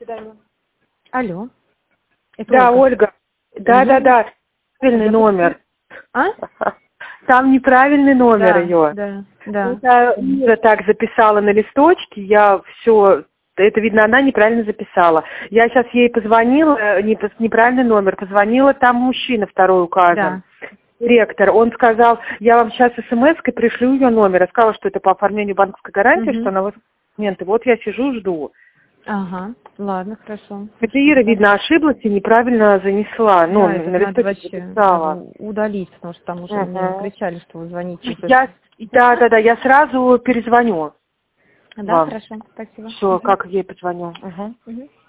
свидания. Алло. Это Да, Ольга. Ольга. Да. Правильный номер. А? Там неправильный номер ее. Да. Это Ира так записала на листочке, я все, это видно, она неправильно записала. Я сейчас ей позвонила, неправильный номер, позвонила, там мужчина второй указан. Да. Директор, он сказал, я вам сейчас смс-кой пришлю ее номер. Я сказала, что это по оформлению банковской гарантии, что она документы. Вот я сижу, жду. Ага, ладно, хорошо. Это Ира, видно, ошиблась и неправильно занесла. Да, ну, это на надо листочке вообще записала. удалить, потому что там уже мне кричали, что вы звоните. Да, я сразу перезвоню. Да, вам. хорошо, спасибо. Все, как ей позвоню. Угу.